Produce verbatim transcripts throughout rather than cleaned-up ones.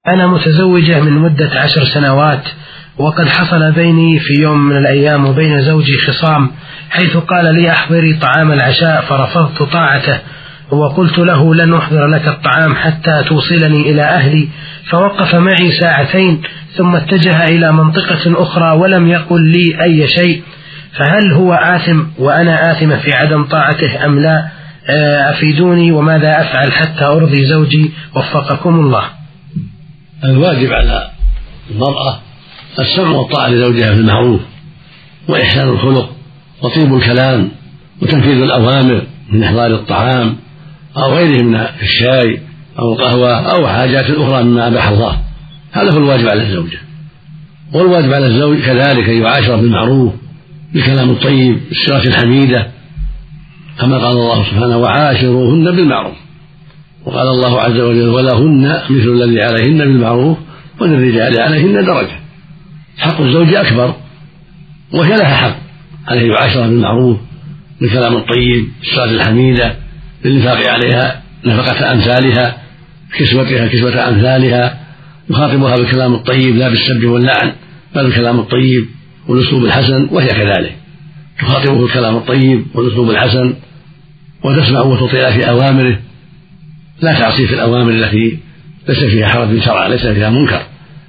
أنا متزوجة من مدة عشر سنوات، وقد حصل بيني في يوم من الأيام وبين زوجي خصام، حيث قال لي أحضري طعام العشاء، فرفضت طاعته وقلت له لن أحضر لك الطعام حتى توصلني إلى أهلي، فوقف معي ساعتين ثم اتجه إلى منطقة أخرى ولم يقل لي أي شيء، فهل هو آثم وأنا آثمة في عدم طاعته أم لا؟ أفيدوني وماذا أفعل حتى أرضي زوجي وفقكم الله. الواجب على المرأة السمع والطاعة لزوجها في المعروف، وإحسان الخلق وطيب الكلام وتنفيذ الأوامر من إحضار الطعام أو غيره من الشاي أو القهوة أو حاجات أخرى مما أباح الله. هذا هو الواجب على الزوجة. والواجب على الزوج كذلك أن يعاشر بالمعروف بالكلام الطيب بالصيغة الحميدة، كما قال الله سبحانه وعاشروهن بالمعروف، وقال الله عز وجل ولهن مثل الذي عليهن بالمعروف وللرجال عليهن درجة. حق الزوج أكبر وهي لها حق عليه يعاشرها بالمعروف بالكلام الطيب بالصيغة الحميدة، بالإنفاق عليها نفقة أمثالها، كسوتها كسوة أمثالها، يخاطبها بالكلام الطيب لا بالسب واللعن بل بالكلام الطيب والأسلوب الحسن، وهي كذلك تخاطبه بالكلام الطيب والأسلوب الحسن وتسمع وتطيع في أوامره، لا تعصي في الأوامر التي ليس فيها حرج شرعا ليس فيها منكر،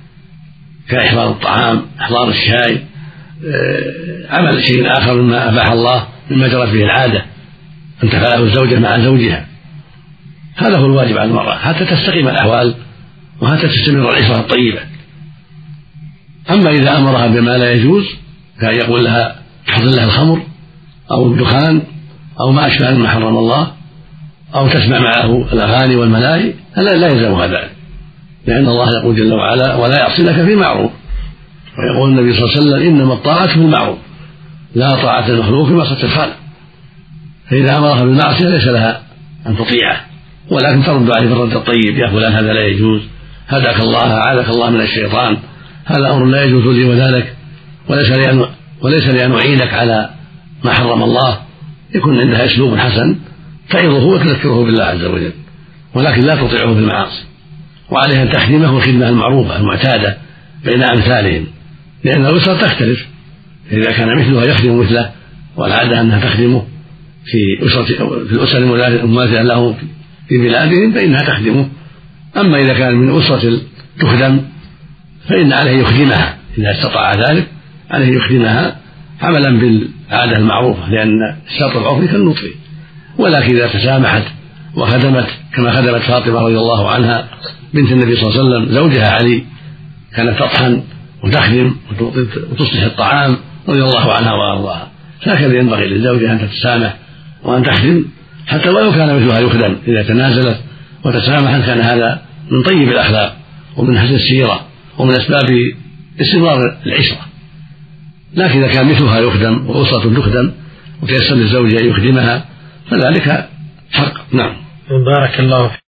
كإحضار الطعام إحضار الشاي، عمل شيء آخر مما أباح الله مما جرت به العادة أن تفعله الزوجة مع زوجها. هذا هو الواجب على المرأة حتى تستقيم الأحوال وحتى تستمر العشرة الطيبة. أما إذا أمرها بما لا يجوز كان يقول لها تحضر لها الخمر أو الدخان أو ما أشبه مما حرم الله أو تسمع معه الأغاني والملاهي، هذا لا يلزمها ذلك، لأن الله يقول جل وعلا ولا يعصينك في معروف، ويقول النبي صلى الله عليه وسلم إنما الطاعة في المعروف لا طاعة المخلوق في معصية الخالق. فإذا أمرها بالمعصية ليس لها أن تطيعه، ولكن ترد عليه بالرد الطيب، يا فلان هذا لا يجوز، هداك الله أعاذك الله من الشيطان، هذا أمر لا يجوز لي وذلك، وليس لي أن وليس لي أن أعينك على ما حرم الله. يكون عندها أسلوب حسن تعظه وتذكره بالله عز وجل، ولكن لا تطيعه في المعاصي، وعليها أن تخدمه الخدمة المعروفة المعتادة بين أمثالهم، لأن الأسر تختلف، إذا كان مثلها يخدم مثله والعادة أنها تخدمه في أسرة في الأسر المماثلة له في بلادهم فإنها تخدمه. أما إذا كان من أسرة تخدم فإن عليه يخدمها إذا استطاع ذلك، عليه يخدمها عملا بالعادة المعروفة، لأن الشرط العرفي كالنطق. ولكن إذا تسامحت وخدمت كما خدمت فاطمة رضي الله عنها بنت النبي صلى الله عليه وسلم زوجها علي، كانت تطحن وتخدم وتصلح الطعام رضي الله عنها وأرضاها، هكذا ينبغي للزوجة أن تتسامح وأن تخدم حتى ولو كان مثلها يخدم. إذا تنازلت وتسامحت كان هذا من طيب الأخلاق ومن حسن السيرة ومن أسباب استمرار العشرة. لكن إذا كان مثلها يخدم وأسرة تخدم وتيسر للزوج أن يخدمها فذلك حق. نعم. بارك الله فيك.